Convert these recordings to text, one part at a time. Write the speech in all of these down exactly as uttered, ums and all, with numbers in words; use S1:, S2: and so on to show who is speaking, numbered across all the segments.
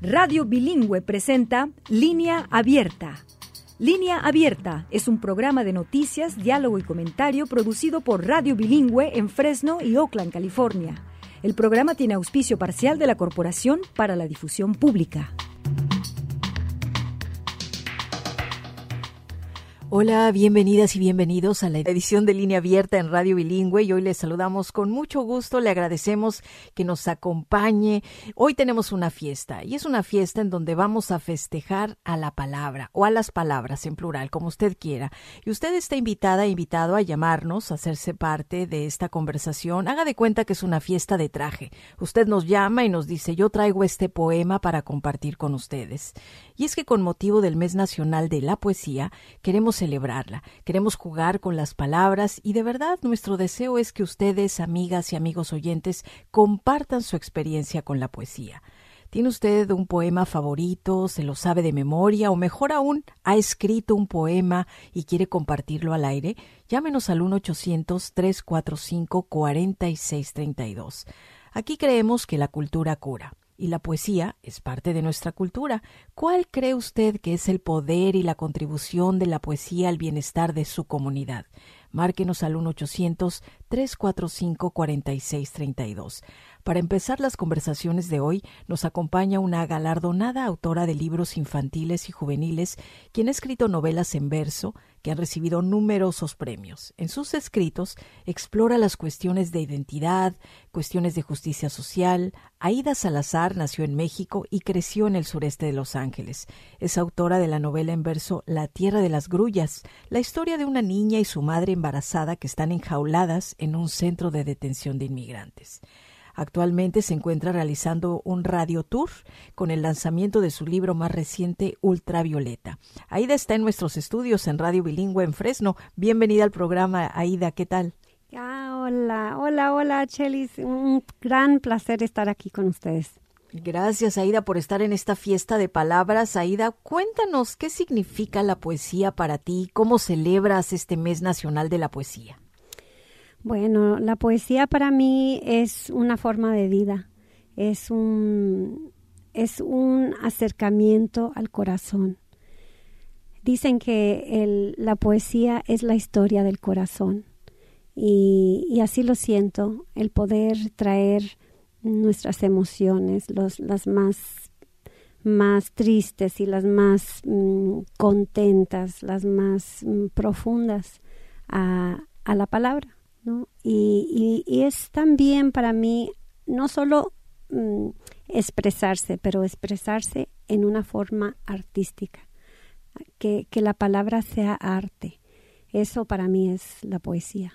S1: Radio Bilingüe presenta Línea Abierta. Línea Abierta es un programa de noticias, diálogo y comentario producido por Radio Bilingüe en Fresno y Oakland, California. El programa tiene auspicio parcial de la Corporación para la Difusión Pública.
S2: Hola, bienvenidas y bienvenidos a la edición de Línea Abierta en Radio Bilingüe y hoy les saludamos con mucho gusto, le agradecemos que nos acompañe. Hoy tenemos una fiesta y es una fiesta en donde vamos a festejar a la palabra o a las palabras en plural, como usted quiera. Y usted está invitada, invitado a llamarnos, a hacerse parte de esta conversación. Haga de cuenta que es una fiesta de traje. Usted nos llama y nos dice, yo traigo este poema para compartir con ustedes. Y es que con motivo del Mes Nacional de la Poesía, queremos celebrarla, queremos jugar con las palabras y de verdad nuestro deseo es que ustedes, amigas y amigos oyentes, compartan su experiencia con la poesía. ¿Tiene usted un poema favorito, se lo sabe de memoria o mejor aún, ha escrito un poema y quiere compartirlo al aire? Llámenos al uno ochocientos, tres cuatro cinco, cuatro seis tres dos. Aquí creemos que la cultura cura. Y la poesía es parte de nuestra cultura. ¿Cuál cree usted que es el poder y la contribución de la poesía al bienestar de su comunidad? Márquenos al uno ochocientos, tres cuatro cinco, cuatro seis tres dos. Para empezar las conversaciones de hoy, nos acompaña una galardonada autora de libros infantiles y juveniles, quien ha escrito novelas en verso que han recibido numerosos premios. En sus escritos explora las cuestiones de identidad, cuestiones de justicia social. Aída Salazar nació en México y creció en el sureste de Los Ángeles. Es autora de la novela en verso La Tierra de las Grullas, la historia de una niña y su madre embarazada que están enjauladas en un centro de detención de inmigrantes. Actualmente se encuentra realizando un radio tour con el lanzamiento de su libro más reciente, Ultravioleta. Aída está en nuestros estudios en Radio Bilingüe en Fresno. Bienvenida al programa, Aída, ¿qué tal?
S3: Ah, hola, hola, hola, Chelis. Un gran placer estar aquí con ustedes.
S2: Gracias, Aída, por estar en esta fiesta de palabras. Aída, cuéntanos, ¿qué significa la poesía para ti? ¿Cómo celebras este Mes Nacional de la Poesía?
S3: Bueno, la poesía para mí es una forma de vida, es un, es un acercamiento al corazón. Dicen que el, la poesía es la historia del corazón y, y así lo siento, el poder traer nuestras emociones, los, las más, más tristes y las más mm, contentas, las más mm, profundas a, a la palabra. ¿No? Y, y, y es también para mí no solo mm, expresarse, pero expresarse en una forma artística, que, que la palabra sea arte. Eso para mí es la poesía.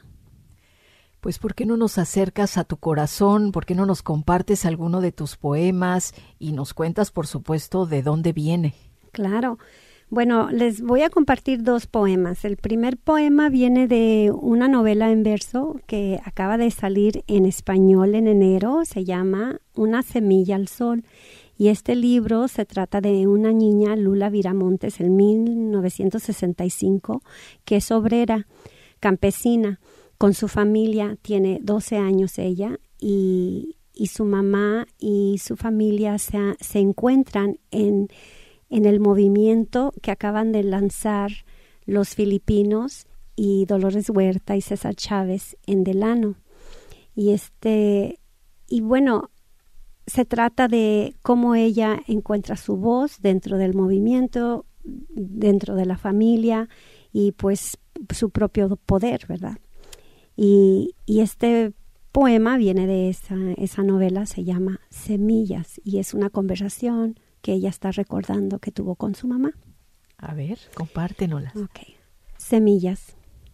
S2: Pues ¿por qué no nos acercas a tu corazón? ¿Por qué no nos compartes alguno de tus poemas y nos cuentas, por supuesto, de dónde viene?
S3: Claro. Bueno, les voy a compartir dos poemas. El primer poema viene de una novela en verso que acaba de salir en español en enero. Se llama Una semilla al sol. Y este libro se trata de una niña, Lula Viramontes, en mil novecientos sesenta y cinco, que es obrera, campesina. Con su familia, tiene doce años ella, y, y su mamá y su familia se, se encuentran en... en el movimiento que acaban de lanzar los filipinos y Dolores Huerta y César Chávez en Delano. Y este y bueno, se trata de cómo ella encuentra su voz dentro del movimiento, dentro de la familia y pues su propio poder, ¿verdad? Y, y este poema viene de esa, esa novela, se llama Semillas y es una conversación que ella está recordando que tuvo con su mamá.
S2: A ver, compártenoslas.
S3: Okay. Semillas.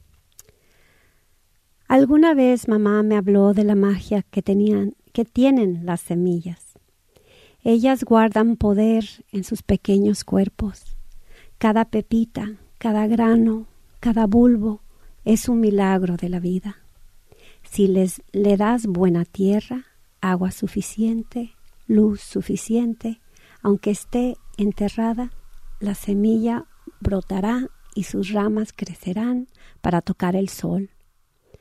S3: Alguna vez mamá me habló de la magia que tenían, que tienen las semillas. Ellas guardan poder en sus pequeños cuerpos. Cada pepita, cada grano, cada bulbo es un milagro de la vida. Si les le das buena tierra, agua suficiente, luz suficiente, aunque esté enterrada, la semilla brotará y sus ramas crecerán para tocar el sol.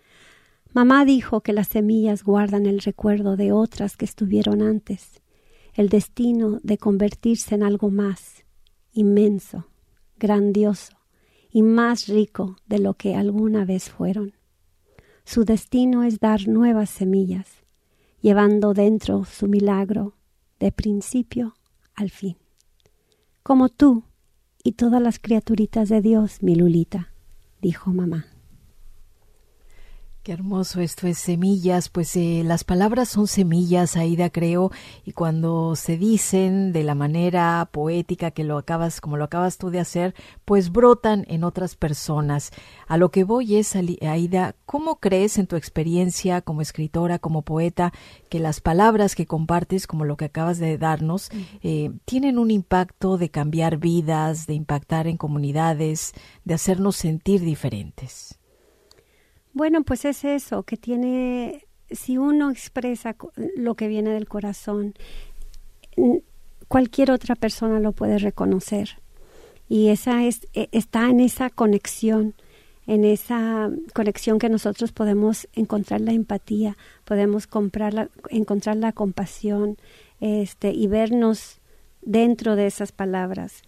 S3: Mamá dijo que las semillas guardan el recuerdo de otras que estuvieron antes el destino de convertirse en algo más inmenso, grandioso y más rico de lo que alguna vez fueron. Su destino es dar nuevas semillas, llevando dentro su milagro de principio al fin. Como tú y todas las criaturitas de Dios, mi Lulita, dijo mamá.
S2: Qué hermoso esto es semillas, pues eh, las palabras son semillas, Aida, creo, y cuando se dicen de la manera poética que lo acabas, como lo acabas tú de hacer, pues brotan en otras personas. A lo que voy es, Aida, ¿cómo crees en tu experiencia como escritora, como poeta, que las palabras que compartes, como lo que acabas de darnos, eh, tienen un impacto de cambiar vidas, de impactar en comunidades, de hacernos sentir diferentes?
S3: Bueno, pues es eso, que tiene, si uno expresa lo que viene del corazón, cualquier otra persona lo puede reconocer. Y esa es, está en esa conexión, en esa conexión que nosotros podemos encontrar la empatía, podemos comprar la, encontrar la compasión, este, y vernos dentro de esas palabras.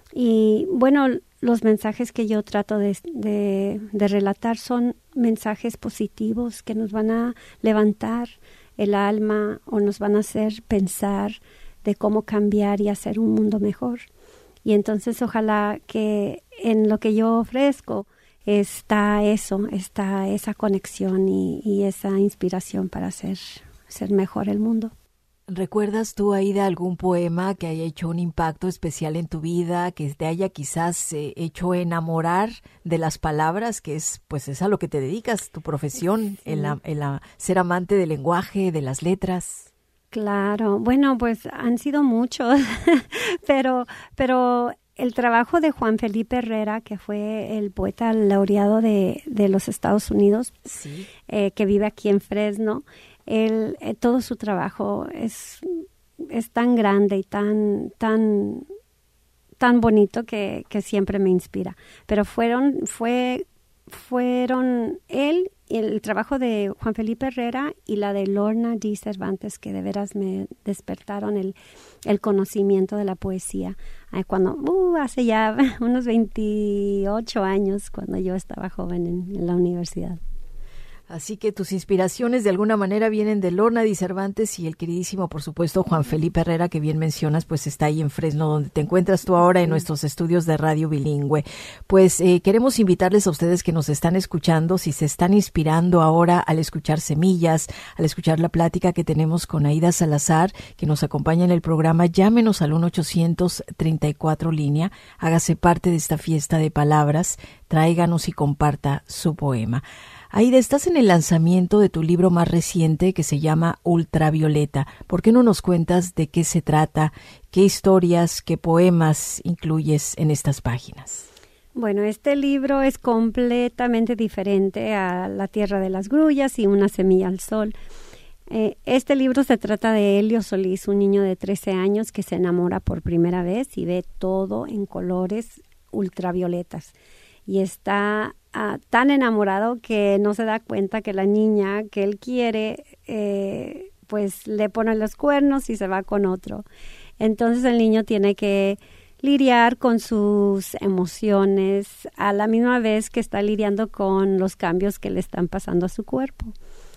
S3: Y bueno, los mensajes que yo trato de, de, de relatar son mensajes positivos que nos van a levantar el alma o nos van a hacer pensar de cómo cambiar y hacer un mundo mejor. Y entonces ojalá que en lo que yo ofrezco está eso, está esa conexión y, y esa inspiración para hacer, hacer mejor el mundo.
S2: ¿Recuerdas tú, Aida, algún poema que haya hecho un impacto especial en tu vida, que te haya quizás eh, hecho enamorar de las palabras, que es pues es a lo que te dedicas, tu profesión, sí. en la, en la, ser amante del lenguaje, de las letras?
S3: Claro, bueno, pues han sido muchos, pero, pero el trabajo de Juan Felipe Herrera, que fue el poeta laureado de, de los Estados Unidos, sí. eh, que vive aquí en Fresno, Él, eh, todo su trabajo es, es tan grande y tan, tan, tan bonito que, que siempre me inspira. Pero fueron, fue, fueron él, el trabajo de Juan Felipe Herrera y la de Lorna D. Cervantes, que de veras me despertaron el, el conocimiento de la poesía. Ay, cuando, uh, hace ya unos veintiocho años, cuando yo estaba joven en, en la universidad.
S2: Así que tus inspiraciones de alguna manera vienen de Lorna Di Cervantes y el queridísimo, por supuesto, Juan Felipe Herrera, que bien mencionas, pues está ahí en Fresno, donde te encuentras tú ahora en nuestros estudios de Radio Bilingüe. Pues eh, queremos invitarles a ustedes que nos están escuchando, si se están inspirando ahora al escuchar Semillas, al escuchar la plática que tenemos con Aida Salazar, que nos acompaña en el programa, llámenos al uno ochocientos treinta y cuatro línea, hágase parte de esta fiesta de palabras, tráiganos y comparta su poema. Aida, estás en el lanzamiento de tu libro más reciente que se llama Ultravioleta. ¿Por qué no nos cuentas de qué se trata, qué historias, qué poemas incluyes en estas páginas?
S3: Bueno, este libro es completamente diferente a La Tierra de las Grullas y Una Semilla al Sol. Eh, este libro se trata de Helio Solís, un niño de trece años que se enamora por primera vez y ve todo en colores ultravioletas. Y está uh, tan enamorado que no se da cuenta que la niña que él quiere, eh, pues le pone los cuernos y se va con otro. Entonces el niño tiene que lidiar con sus emociones a la misma vez que está lidiando con los cambios que le están pasando a su cuerpo.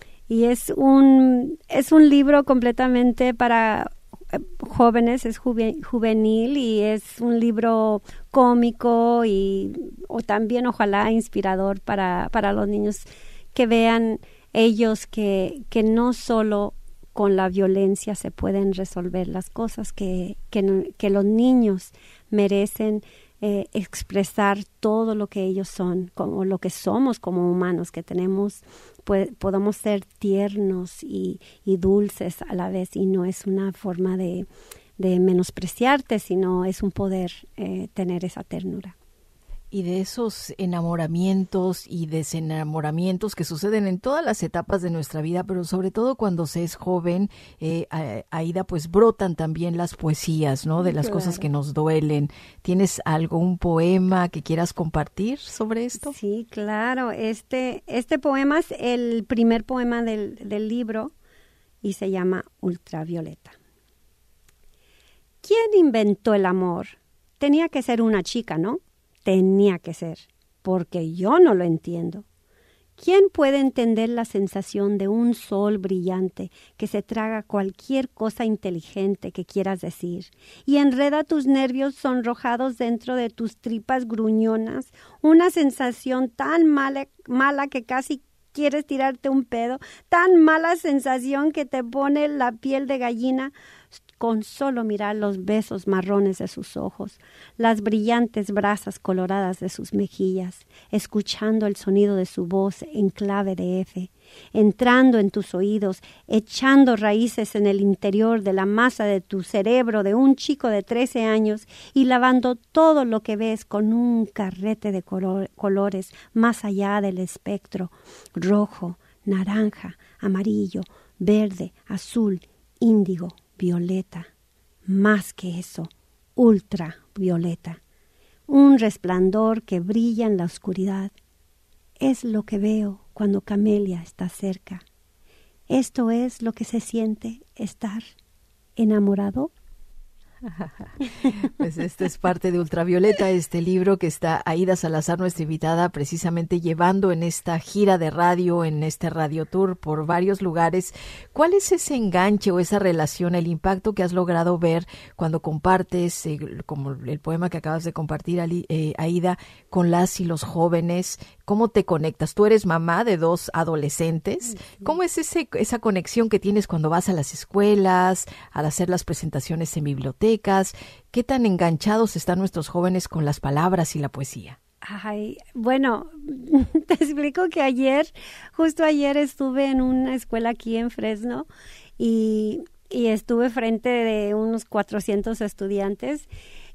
S3: Y es un, es un libro completamente para jóvenes, es juve, juvenil y es un libro cómico y o también ojalá inspirador para, para los niños que vean ellos que, que no solo con la violencia se pueden resolver las cosas, que, que, que los niños merecen eh, expresar todo lo que ellos son, como lo que somos como humanos, que tenemos, pues, podemos ser tiernos y, y dulces a la vez, y no es una forma de, de menospreciarte, sino es un poder eh, tener esa ternura.
S2: Y de esos enamoramientos y desenamoramientos que suceden en todas las etapas de nuestra vida, pero sobre todo cuando se es joven, eh, Aida, pues brotan también las poesías, ¿no? De las claro. cosas que nos duelen. ¿Tienes algún poema que quieras compartir sobre esto?
S3: Sí, claro. Este, este poema es el primer poema del, del libro y se llama Ultravioleta. ¿quién inventó el amor? Tenía que ser una chica, ¿no? Tenía que ser, porque yo no lo entiendo. ¿Quién puede entender la sensación de un sol brillante que se traga cualquier cosa inteligente que quieras decir y enreda tus nervios sonrojados dentro de tus tripas gruñonas? Una sensación tan mala, mala que casi quieres tirarte un pedo, tan mala sensación que te pone la piel de gallina con solo mirar los besos marrones de sus ojos, las brillantes brasas coloradas de sus mejillas, escuchando el sonido de su voz en clave de F, entrando en tus oídos, echando raíces en el interior de la masa de tu cerebro de un chico de trece años y lavando todo lo que ves con un carrete de color, colores más allá del espectro, rojo, naranja, amarillo, verde, azul, índigo, violeta, más que eso, ultravioleta, un resplandor que brilla en la oscuridad. Es lo que veo cuando Camelia está cerca. Esto es lo que se siente estar enamorado.
S2: Pues esto es parte de Ultravioleta, este libro que está Aída Salazar, nuestra invitada, precisamente llevando en esta gira de radio, en este radio tour por varios lugares. ¿Cuál es ese enganche o esa relación, el impacto que has logrado ver cuando compartes, eh, como el poema que acabas de compartir, eh, Aída, con las y los jóvenes? ¿Cómo te conectas? Tú eres mamá de dos adolescentes. ¿Cómo es ese, esa conexión que tienes cuando vas a las escuelas, al hacer las presentaciones en bibliotecas? ¿Qué tan enganchados están nuestros jóvenes con las palabras y la poesía?
S3: Ay, bueno, te explico que ayer, justo ayer estuve en una escuela aquí en Fresno y, y estuve frente de unos cuatrocientos estudiantes.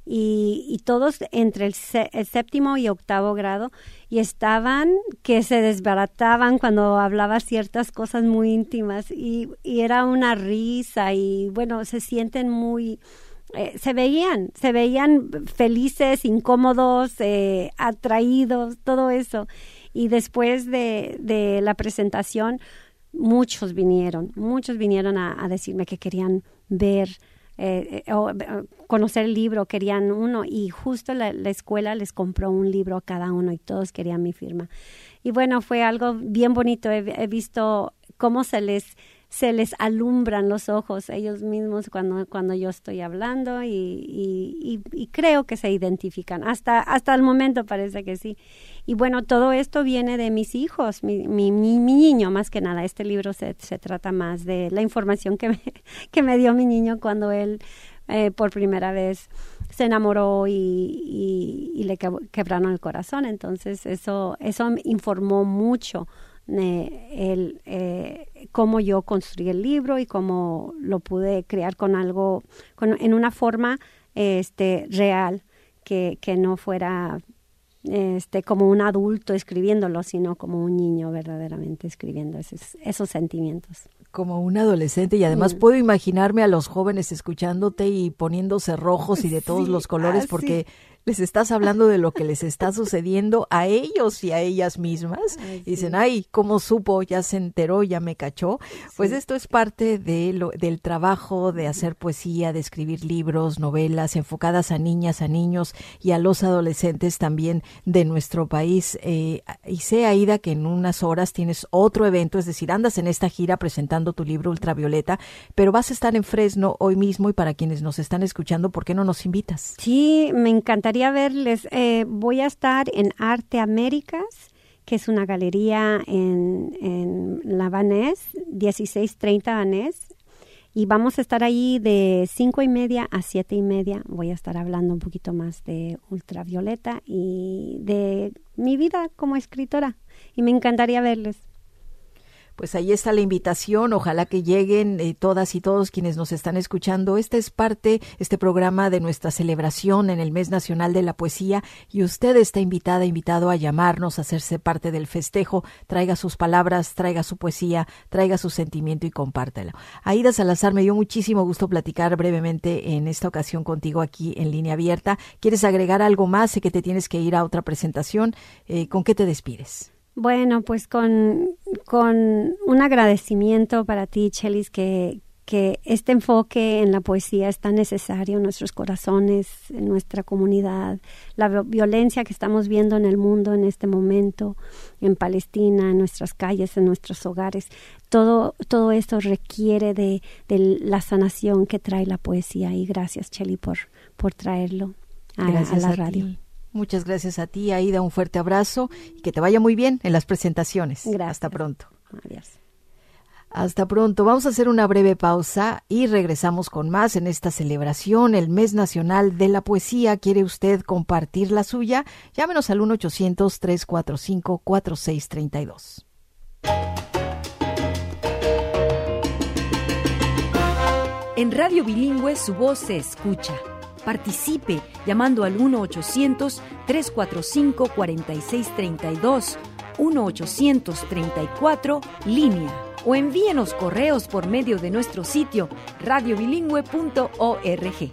S3: Y, y todos entre el, sé, el séptimo y octavo grado y estaban que se desbarataban cuando hablaba ciertas cosas muy íntimas y, y era una risa y bueno, se sienten muy, eh, se veían, se veían felices, incómodos, eh, atraídos, todo eso. Y después de, de la presentación, muchos vinieron, muchos vinieron a, a decirme que querían ver Eh, eh, o, eh, conocer el libro, querían uno y justo la, la escuela les compró un libro a cada uno y todos querían mi firma. Y bueno, fue algo bien bonito. He, he visto cómo se les se les alumbran los ojos ellos mismos cuando, cuando yo estoy hablando y, y, y, y creo que se identifican. Hasta, hasta el momento parece que sí. Y bueno, todo esto viene de mis hijos, mi, mi, mi, mi niño más que nada. Este libro se, se trata más de la información que me, que me dio mi niño cuando él eh, por primera vez se enamoró y, y, y le quebraron el corazón. Entonces eso, eso me informó mucho Eh, el, eh, cómo yo construí el libro y cómo lo pude crear con algo, con, en una forma este, real, que, que no fuera este, como un adulto escribiéndolo, sino como un niño verdaderamente escribiendo esos, esos sentimientos.
S2: Como un adolescente y además mm. puedo imaginarme a los jóvenes escuchándote y poniéndose rojos y de todos sí, los colores, ah, porque sí. les estás hablando de lo que les está sucediendo a ellos y a ellas mismas. Ay, y dicen, sí. ay, ¿cómo supo? Ya se enteró, ya me cachó. Sí. Pues esto es parte de lo, del trabajo de hacer poesía, de escribir libros, novelas enfocadas a niñas, a niños y a los adolescentes también de nuestro país. Eh, y sé, Aída, que en unas horas tienes otro evento, es decir, andas en esta gira presentando tu libro Ultravioleta, pero vas a estar en Fresno hoy mismo y para quienes nos están escuchando, ¿por qué no nos invitas?
S3: Sí, me encantaría verles. Eh, voy a estar en Arte Américas, que es una galería en, en la Vanés, dieciséis treinta Vanés, y vamos a estar ahí de cinco y media a siete y media. Voy a estar hablando un poquito más de Ultravioleta y de mi vida como escritora, y me encantaría verles.
S2: Pues ahí está la invitación, ojalá que lleguen eh, todas y todos quienes nos están escuchando. Este es parte, este programa de nuestra celebración en el Mes Nacional de la Poesía y usted está invitada, invitado a llamarnos, a hacerse parte del festejo. Traiga sus palabras, traiga su poesía, traiga su sentimiento y compártelo. Aída Salazar, me dio muchísimo gusto platicar brevemente en esta ocasión contigo aquí en Línea Abierta. ¿Quieres agregar algo más? Sé que te tienes que ir a otra presentación. Eh, ¿Con qué te despides?
S3: Bueno, pues con, con un agradecimiento para ti, Chelis, que, que este enfoque en la poesía es tan necesario en nuestros corazones, en nuestra comunidad. La violencia que estamos viendo en el mundo en este momento, en Palestina, en nuestras calles, en nuestros hogares, todo, todo esto requiere de, de la sanación que trae la poesía. Y gracias, Chely, por, por traerlo a, a la radio.
S2: Ti. Muchas gracias a ti, Aida. Un fuerte abrazo y que te vaya muy bien en las presentaciones.
S3: Gracias.
S2: Hasta pronto.
S3: Adiós.
S2: Hasta pronto. Vamos a hacer una breve pausa y regresamos con más en esta celebración, el Mes Nacional de la Poesía. ¿Quiere usted compartir la suya? Llámenos al uno ochocientos, tres cuatro cinco, cuatro seis tres dos.
S1: En Radio Bilingüe su voz se escucha. Participe llamando al uno ochocientos, tres cuatro cinco, cuatro seis tres dos, uno ochocientos treinta y cuatro, línea. O envíenos correos por medio de nuestro sitio radio bilingüe punto org.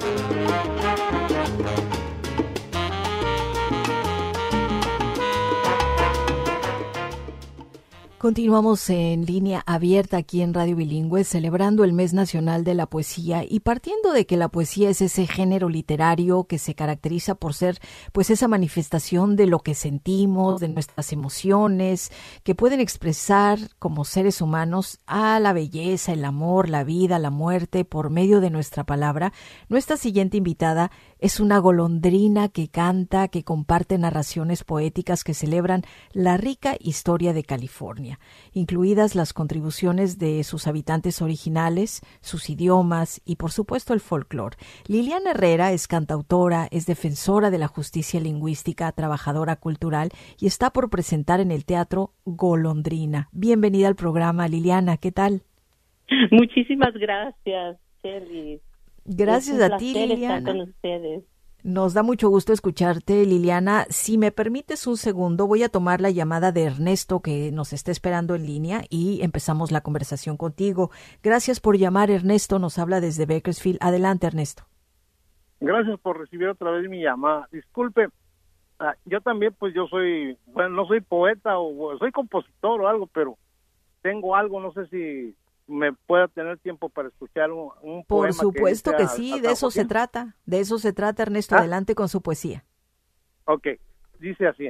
S2: Continuamos en línea abierta aquí en Radio Bilingüe, celebrando el Mes Nacional de la Poesía y partiendo de que la poesía es ese género literario que se caracteriza por ser pues esa manifestación de lo que sentimos, de nuestras emociones, que pueden expresar como seres humanos a la belleza, el amor, la vida, la muerte por medio de nuestra palabra. Nuestra siguiente invitada es una golondrina que canta, que comparte narraciones poéticas que celebran la rica historia de California, incluidas las contribuciones de sus habitantes originales, sus idiomas y, por supuesto, el folclore. Liliana Herrera es cantautora, es defensora de la justicia lingüística, trabajadora cultural y está por presentar en el teatro Golondrina. Bienvenida al programa, Liliana. ¿Qué tal?
S4: Muchísimas gracias, Chely.
S2: Gracias a ti, Liliana.
S4: Estar con ustedes.
S2: Nos da mucho gusto escucharte, Liliana. Si me permites un segundo, voy a tomar la llamada de Ernesto, que nos está esperando en línea, y empezamos la conversación contigo. Gracias por llamar, Ernesto. Nos habla desde Bakersfield. Adelante, Ernesto.
S5: Gracias por recibir otra vez mi llamada. Disculpe, uh, yo también, pues yo soy, bueno, no soy poeta o soy compositor o algo, pero tengo algo, no sé si me pueda tener tiempo para escuchar un, un
S2: Por
S5: poema.
S2: supuesto que,
S5: que
S2: que sí,
S5: a, a
S2: de eso se trata, de eso se trata, Ernesto, ¿Ah? Adelante con su poesía.
S5: Ok, dice así: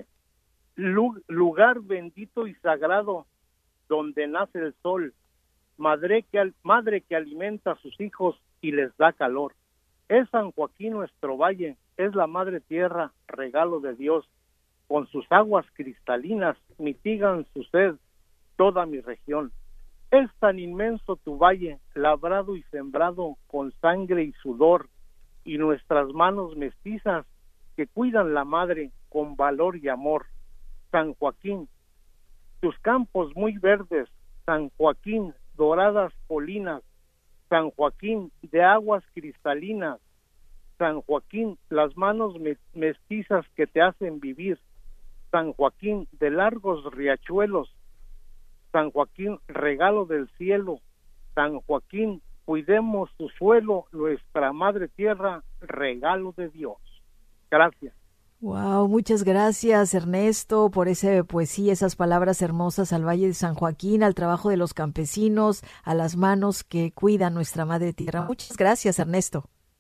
S5: lugar bendito y sagrado donde nace el sol, madre que, madre que alimenta a sus hijos y les da calor. Es San Joaquín nuestro valle, es la madre tierra, regalo de Dios, con sus aguas cristalinas mitigan su sed toda mi región. Es tan inmenso tu valle, labrado y sembrado con sangre y sudor, y nuestras manos mestizas que cuidan la madre con valor y amor. San Joaquín, tus campos muy verdes, San Joaquín, doradas colinas, San Joaquín, de aguas cristalinas, San Joaquín, las manos mestizas que te hacen vivir, San Joaquín, de largos riachuelos, San Joaquín, regalo del cielo, San Joaquín, cuidemos tu suelo, nuestra madre tierra, regalo de Dios. Gracias.
S2: Wow, muchas gracias, Ernesto, por esa poesía, esas palabras hermosas al Valle de San Joaquín, al trabajo de los campesinos, a las manos que cuidan nuestra madre tierra. Muchas gracias, Ernesto.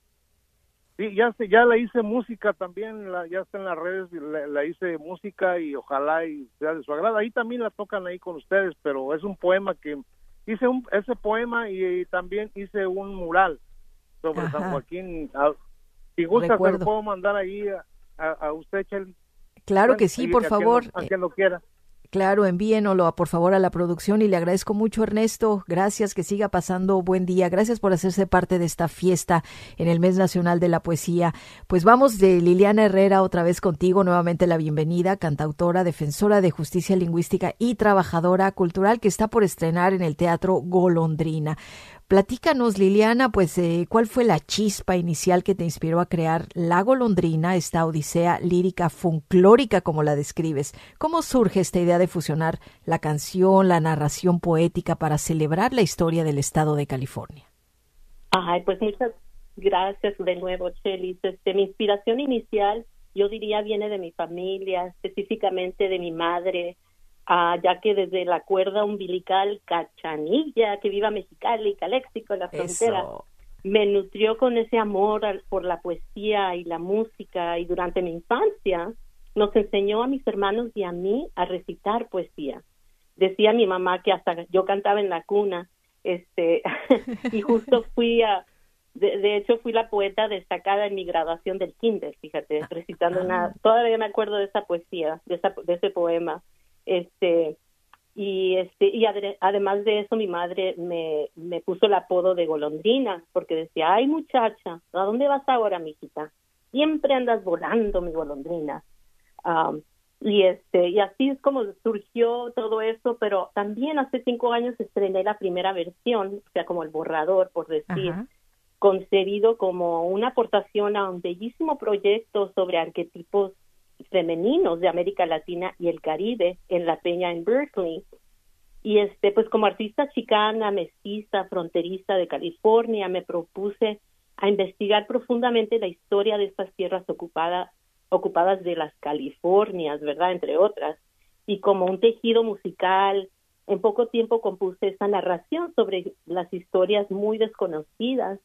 S5: Sí, ya se, ya la hice música también, la, ya está en las redes, la, la hice música y ojalá y sea de su agrado. Ahí también la tocan ahí con ustedes, pero es un poema que hice un, ese poema y, y también hice un mural sobre Ajá. San Joaquín. A, si gusta, Recuerdo. Se lo puedo mandar ahí a, a, a usted, Chely.
S2: Claro bueno, que sí, por favor.
S5: A quien lo quiera.
S2: Claro, envíenoslo por favor a la producción y le agradezco mucho, Ernesto. Gracias, que siga pasando buen día. Gracias por hacerse parte de esta fiesta en el Mes Nacional de la Poesía. Pues vamos de Liliana Herrera otra vez contigo, nuevamente la bienvenida, cantautora, defensora de justicia lingüística y trabajadora cultural que está por estrenar en el Teatro Golondrina. Platícanos, Liliana, pues, eh, ¿cuál fue la chispa inicial que te inspiró a crear La Golondrina, esta odisea lírica folclórica, como la describes? ¿Cómo surge esta idea de fusionar la canción, la narración poética para celebrar la historia del estado de California?
S4: Ay, pues muchas gracias de nuevo, Chely. Desde mi inspiración inicial, yo diría, viene de mi familia, específicamente de mi madre. uh, ya que desde la cuerda umbilical Cachanilla, que viva Mexicali, Caléxico, la frontera,
S2: Eso.
S4: me nutrió con ese amor al, por la poesía y la música, y durante mi infancia nos enseñó a mis hermanos y a mí a recitar poesía. Decía mi mamá que hasta yo cantaba en la cuna, este, y justo fui a, de, de hecho fui la poeta destacada en mi graduación del kinder, fíjate, recitando una, todavía me acuerdo de esa poesía, de esa, de ese poema, este, y este, y adre, además de eso mi madre me, me puso el apodo de golondrina, porque decía, ay muchacha, ¿a dónde vas ahora, mijita? Siempre andas volando, mi golondrina. Um, y este y así es como surgió todo eso, pero también hace cinco años estrené la primera versión, o sea, como el borrador, por decir, Ajá. concebido como una aportación a un bellísimo proyecto sobre arquetipos femeninos de América Latina y el Caribe en La Peña, en Berkeley. Y este pues como artista chicana, mestiza, fronteriza de California, me propuse a investigar profundamente la historia de estas tierras ocupadas ocupadas de las Californias, ¿verdad?, entre otras, y como un tejido musical, en poco tiempo compuse esa narración sobre las historias muy desconocidas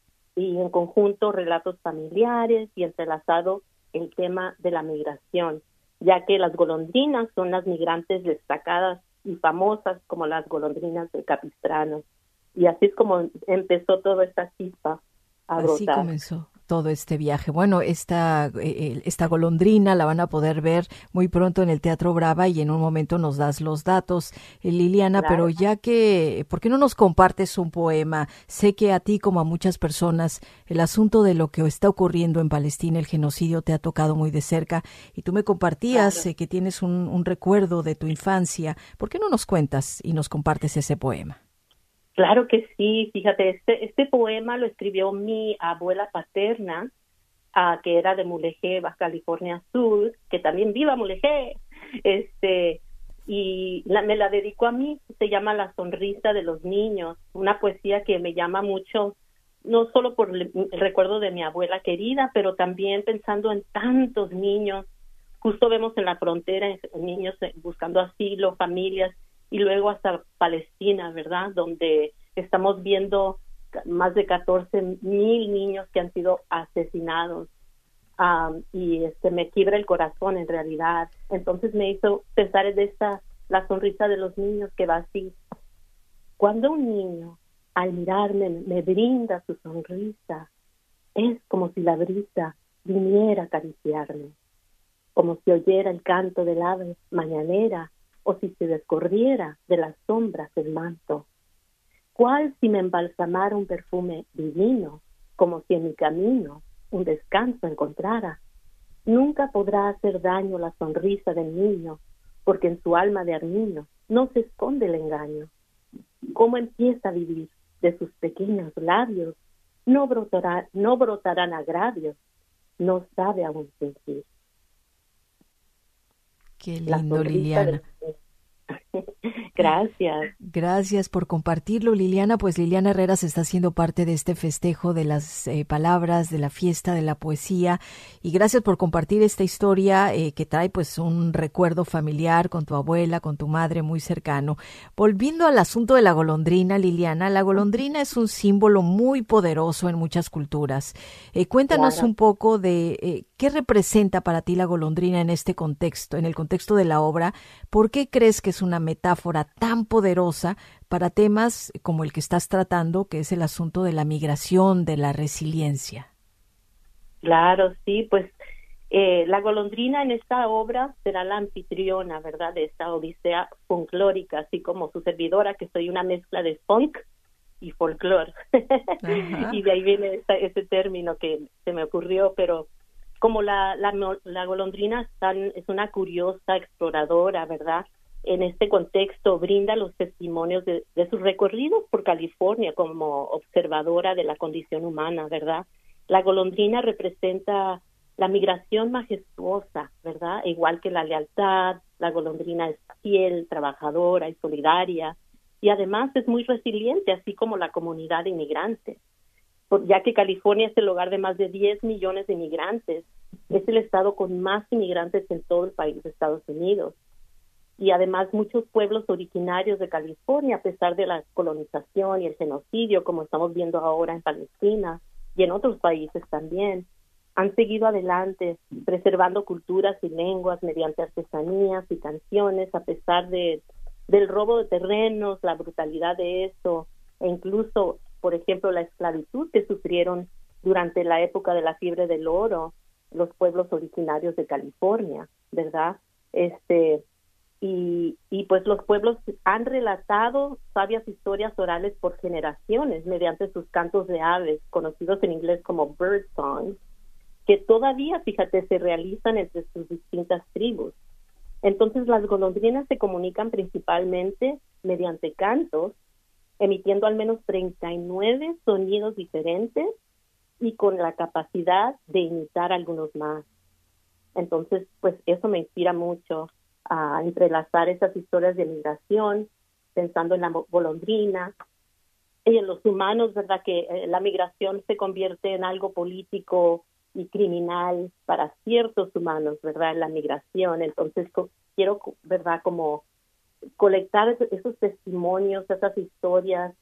S4: y en conjunto relatos familiares y entrelazado el tema de la migración, ya que las golondrinas son las migrantes destacadas y famosas como las golondrinas del Capistrano. Y así es como empezó toda esta chispa a brotar.
S2: Así comenzó todo este viaje. Bueno, esta, eh, esta golondrina la van a poder ver muy pronto en el Teatro Brava y en un momento nos das los datos, eh, Liliana, claro. Pero ya que, ¿por qué no nos compartes un poema? Sé que a ti, como a muchas personas, el asunto de lo que está ocurriendo en Palestina, el genocidio, te ha tocado muy de cerca y tú me compartías claro. eh, que tienes un, un recuerdo de tu infancia. ¿Por qué no nos cuentas y nos compartes ese poema?
S4: Claro que sí, fíjate, este este poema lo escribió mi abuela paterna, uh, que era de Mulegé, Baja California Sur, que también viva Mulegé, este, y la, me la dedicó a mí. Se llama La sonrisa de los niños, una poesía que me llama mucho, no solo por el, el recuerdo de mi abuela querida, pero también pensando en tantos niños. Justo vemos en la frontera niños buscando asilo, familias, y luego hasta Palestina, ¿verdad?, donde estamos viendo más de catorce mil niños que han sido asesinados, um, y este me quiebra el corazón en realidad. Entonces me hizo pensar en esta, la sonrisa de los niños, que va así: cuando un niño al mirarme me brinda su sonrisa, es como si la brisa viniera a acariciarme, como si oyera el canto del ave mañanera, o si se descorriera de las sombras el manto. Cuál si me embalsamara un perfume divino, como si en mi camino un descanso encontrara. Nunca podrá hacer daño la sonrisa del niño, porque en su alma de armiño no se esconde el engaño. Cómo empieza a vivir de sus pequeños labios, no brotará, no brotarán agravios, no sabe aún sentir.
S2: Qué lindo, Liliana.
S4: Gracias.
S2: Gracias por compartirlo, Liliana. Pues Liliana Herreras está haciendo parte de este festejo de las eh, palabras, de la fiesta de la poesía, y gracias por compartir esta historia eh, que trae pues un recuerdo familiar con tu abuela, con tu madre, muy cercano. Volviendo al asunto de la golondrina, Liliana, la golondrina es un símbolo muy poderoso en muchas culturas. Eh, cuéntanos claro. un poco de eh, qué representa para ti la golondrina en este contexto, en el contexto de la obra. ¿Por qué crees que es una metáfora tan poderosa para temas como el que estás tratando, que es el asunto de la migración, de la resiliencia?
S4: Claro, sí, pues eh, la golondrina en esta obra será la anfitriona, ¿verdad?, de esta odisea folclórica, así como su servidora, que soy una mezcla de funk y folclore. Y de ahí viene esta, ese término que se me ocurrió, pero como la, la, la golondrina es, tan, es una curiosa exploradora, ¿verdad?, en este contexto brinda los testimonios de, de sus recorridos por California como observadora de la condición humana, ¿verdad? La golondrina representa la migración majestuosa, ¿verdad? Igual que la lealtad, la golondrina es fiel, trabajadora y solidaria, y además es muy resiliente, así como la comunidad de inmigrantes, ya que California es el hogar de más de diez millones de inmigrantes, es el estado con más inmigrantes en todo el país de Estados Unidos. y además muchos pueblos originarios de California, a pesar de la colonización y el genocidio, como estamos viendo ahora en Palestina y en otros países también, han seguido adelante, preservando culturas y lenguas mediante artesanías y canciones, a pesar de del robo de terrenos, la brutalidad de eso, e incluso, por ejemplo, la esclavitud que sufrieron durante la época de la fiebre del oro los pueblos originarios de California, ¿verdad? Este y, y pues los pueblos han relatado sabias historias orales por generaciones mediante sus cantos de aves, conocidos en inglés como bird songs, que todavía, fíjate, se realizan entre sus distintas tribus. Entonces, las golondrinas se comunican principalmente mediante cantos, emitiendo al menos treinta y nueve sonidos diferentes y con la capacidad de imitar algunos más. Entonces, pues eso me inspira mucho a entrelazar esas historias de migración, pensando en la golondrina y en los humanos, ¿verdad? Que eh, la migración se convierte en algo político y criminal para ciertos humanos, ¿verdad? La migración. Entonces, co- quiero, ¿verdad? Como colectar esos, esos testimonios, esas historias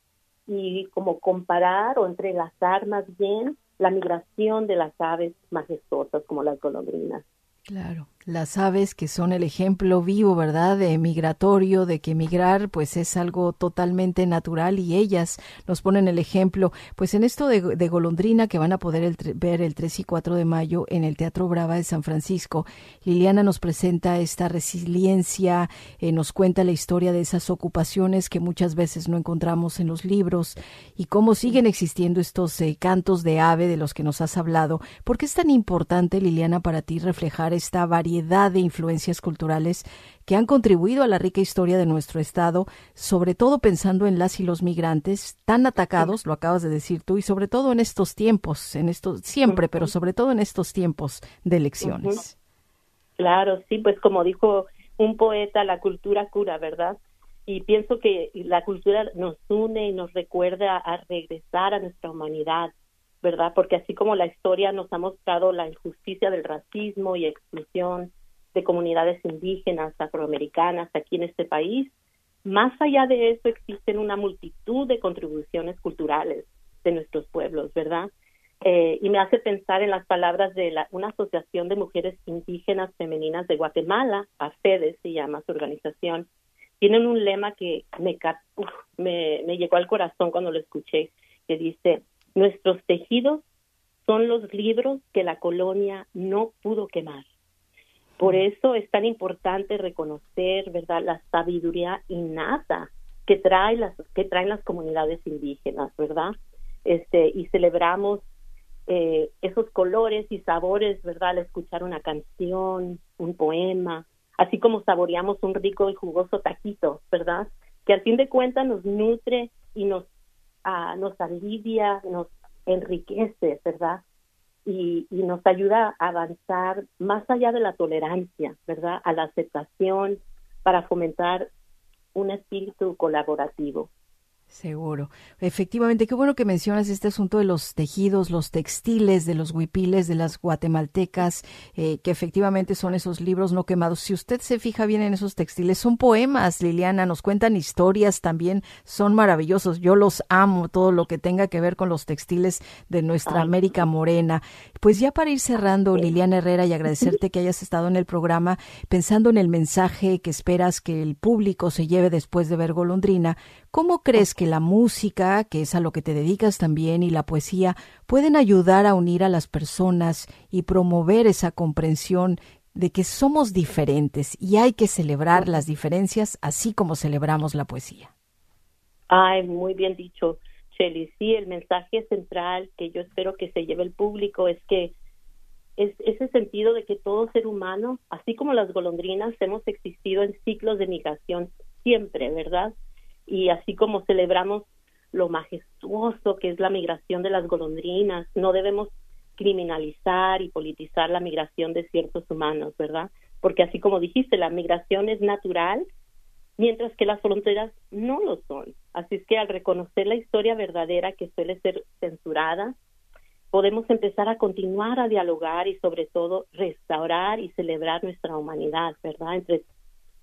S4: y como comparar o entrelazar más bien la migración de las aves majestuosas como las golondrinas.
S2: Claro, las aves que son el ejemplo vivo, ¿verdad?, de migratorio, de que migrar pues es algo totalmente natural y ellas nos ponen el ejemplo, pues en esto de, de golondrina que van a poder el, ver el tres y cuatro de mayo en el Teatro Brava de San Francisco. Liliana nos presenta esta resiliencia, eh, nos cuenta la historia de esas ocupaciones que muchas veces no encontramos en los libros y cómo siguen existiendo estos eh, cantos de ave de los que nos has hablado. ¿Por qué es tan importante, Liliana, para ti reflejar esta variedad de influencias culturales que han contribuido a la rica historia de nuestro estado, sobre todo pensando en las y los migrantes tan atacados, lo acabas de decir tú, y sobre todo en estos tiempos, en estos siempre, pero sobre todo en estos tiempos de elecciones?
S4: Claro, sí, pues como dijo un poeta, la cultura cura, ¿verdad? Y pienso que la cultura nos une y nos recuerda a regresar a nuestra humanidad, ¿verdad? Porque así como la historia nos ha mostrado la injusticia del racismo y exclusión de comunidades indígenas, afroamericanas aquí en este país, más allá de eso existen una multitud de contribuciones culturales de nuestros pueblos, ¿verdad? Eh, y me hace pensar en las palabras de la, una asociación de mujeres indígenas femeninas de Guatemala, AFEDES se llama su organización. Tienen un lema que me, uf, me, me llegó al corazón cuando lo escuché, que dice: nuestros tejidos son los libros que la colonia no pudo quemar. Por eso es tan importante reconocer, ¿verdad?, la sabiduría innata que trae las que traen las comunidades indígenas, ¿verdad? Este y celebramos eh, esos colores y sabores, ¿verdad?, al escuchar una canción, un poema, así como saboreamos un rico y jugoso taquito, ¿verdad?, que al fin de cuentas nos nutre y nos Uh, nos alivia, nos enriquece, ¿verdad? Y, y nos ayuda a avanzar más allá de la tolerancia, ¿verdad?, a la aceptación, para fomentar un espíritu colaborativo.
S2: Seguro. Efectivamente, qué bueno que mencionas este asunto de los tejidos, los textiles, de los huipiles, de las guatemaltecas, eh, que efectivamente son esos libros no quemados. Si usted se fija bien en esos textiles, son poemas, Liliana, nos cuentan historias también, son maravillosos. Yo los amo, todo lo que tenga que ver con los textiles de nuestra Ay. América morena. Pues ya para ir cerrando, Liliana Herrera, y agradecerte que hayas estado en el programa, pensando en el mensaje que esperas que el público se lleve después de ver Golondrina, ¿cómo crees que la música, que es a lo que te dedicas también, y la poesía pueden ayudar a unir a las personas y promover esa comprensión de que somos diferentes y hay que celebrar las diferencias así como celebramos la poesía?
S4: Ay, muy bien dicho, Shelley. Sí, el mensaje central que yo espero que se lleve el público es que es ese sentido de que todo ser humano, así como las golondrinas, hemos existido en ciclos de migración siempre, ¿verdad? Y así como celebramos lo majestuoso que es la migración de las golondrinas, no debemos criminalizar y politizar la migración de ciertos humanos, ¿verdad? Porque así como dijiste, la migración es natural, mientras que las fronteras no lo son. Así es que al reconocer la historia verdadera que suele ser censurada, podemos empezar a continuar a dialogar y sobre todo restaurar y celebrar nuestra humanidad, ¿verdad? Entre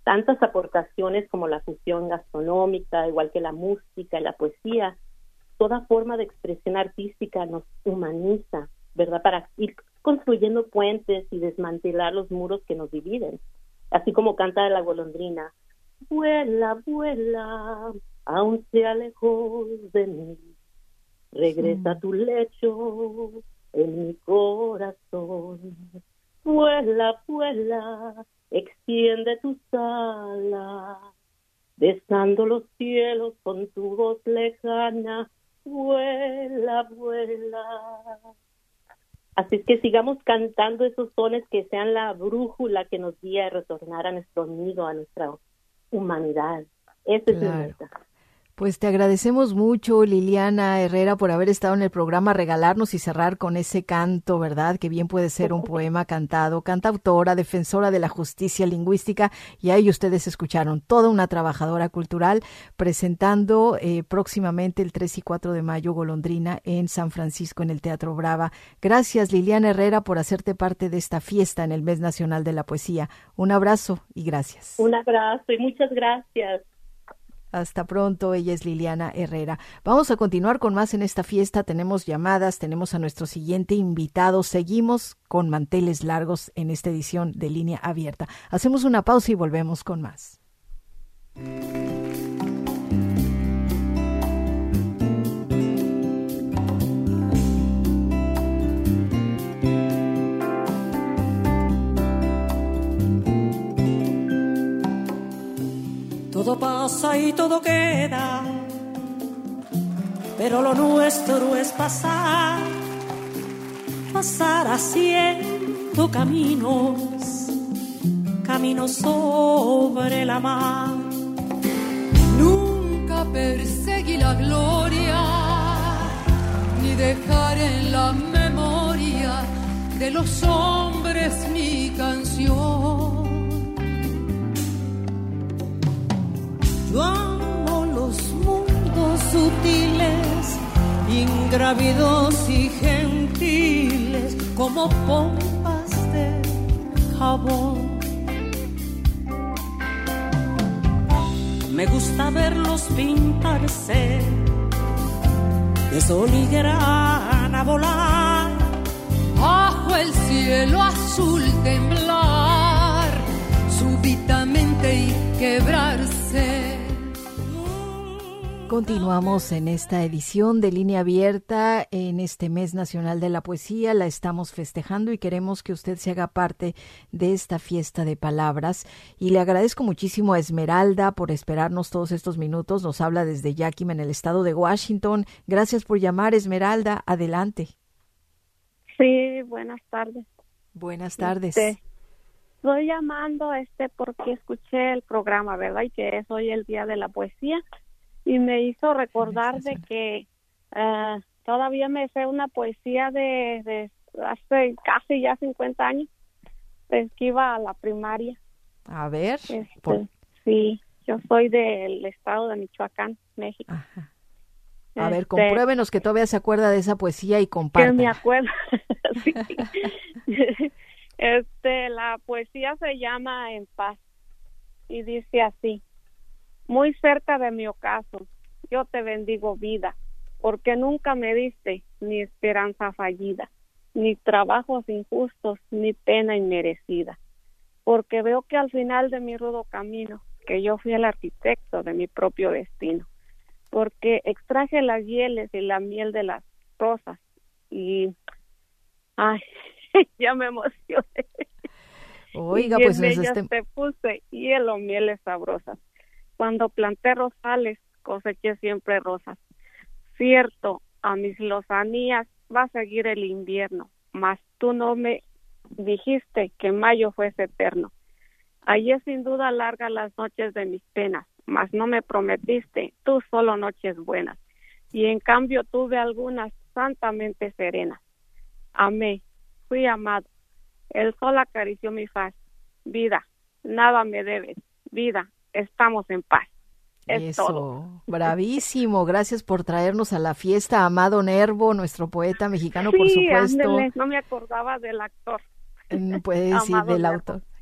S4: tantas aportaciones como la fusión gastronómica, igual que la música y la poesía. Toda forma de expresión artística nos humaniza, ¿verdad? Para ir construyendo puentes y desmantelar los muros que nos dividen. Así como canta la golondrina, vuela, vuela, aún se alejó de mí, regresa a tu lecho en mi corazón. Vuela, vuela, extiende tus alas, besando los cielos con tu voz lejana. Vuela, vuela. Así es que sigamos cantando esos sones que sean la brújula que nos guíe a retornar a nuestro nido, a nuestra humanidad. Ese es mi meta.
S2: Pues te agradecemos mucho, Liliana Herrera, por haber estado en el programa, regalarnos y cerrar con ese canto, ¿verdad? Que bien puede ser un poema cantado, cantautora, defensora de la justicia lingüística, y ahí ustedes escucharon, toda una trabajadora cultural, presentando eh, próximamente el tres y cuatro de mayo Golondrina en San Francisco, en el Teatro Brava. Gracias, Liliana Herrera, por hacerte parte de esta fiesta en el Mes Nacional de la Poesía. Un abrazo y gracias.
S4: Un abrazo y muchas gracias.
S2: Hasta pronto, ella es Liliana Herrera. Vamos a continuar con más en esta fiesta. Tenemos llamadas, tenemos a nuestro siguiente invitado. Seguimos con manteles largos en esta edición de Línea Abierta. Hacemos una pausa y volvemos con más.
S6: Todo pasa y todo queda, pero lo nuestro es pasar, pasar haciendo caminos, caminos sobre la mar.
S7: Nunca perseguí la gloria, ni dejar en la memoria de los hombres mi canción.
S6: Yo amo los mundos sutiles, ingrávidos y gentiles, como pompas de jabón. Me gusta verlos pintarse de sol y grana volar,
S7: bajo el cielo azul temblar, súbitamente y quebrarse.
S2: Continuamos en esta edición de Línea Abierta en este Mes Nacional de la Poesía. La estamos festejando y queremos que usted se haga parte de esta fiesta de palabras. Y le agradezco muchísimo a Esmeralda por esperarnos todos estos minutos. Nos habla desde Yakima, en el estado de Washington. Gracias por llamar, Esmeralda. Adelante.
S8: Sí, buenas tardes.
S2: Buenas tardes.
S8: Este, estoy llamando este porque escuché el programa, ¿verdad? Y que es hoy el Día de la Poesía. Y me hizo recordar de que uh, todavía me sé una poesía de, de hace casi ya cincuenta años, desde que iba a la primaria.
S2: A ver.
S8: Este,
S2: por...
S8: Sí, yo soy del estado de Michoacán, México.
S2: Ajá. A
S8: este,
S2: ver, compruébenos que todavía se acuerda de esa poesía y compártela.
S8: Que me acuerdo. Sí. Este, la poesía se llama En Paz y dice así: muy cerca de mi ocaso, yo te bendigo vida, porque nunca me diste ni esperanza fallida, ni trabajos injustos, ni pena inmerecida, porque veo que al final de mi rudo camino, que yo fui el arquitecto de mi propio destino, porque extraje las hieles y la miel de las rosas, y ay, ya me emocioné.
S2: Oiga,
S8: y
S2: pues
S8: en
S2: nos
S8: ellas
S2: este...
S8: te puse hielo, mieles sabrosas. Cuando planté rosales, coseché siempre rosas. Cierto, a mis lozanías va a seguir el invierno, mas tú no me dijiste que mayo fuese eterno. Allí sin duda largas las noches de mis penas, mas no me prometiste tú solo noches buenas. Y en cambio tuve algunas santamente serenas. Amé, fui amado, el sol acarició mi faz. Vida, nada me debes, vida, estamos en paz. Es
S2: Eso,
S8: todo.
S2: Bravísimo, gracias por traernos a la fiesta, Amado Nervo, nuestro poeta mexicano,
S8: sí,
S2: por supuesto.
S8: Ándele, no me acordaba del actor.
S2: Pues sí, del
S8: Nervo.
S2: autor.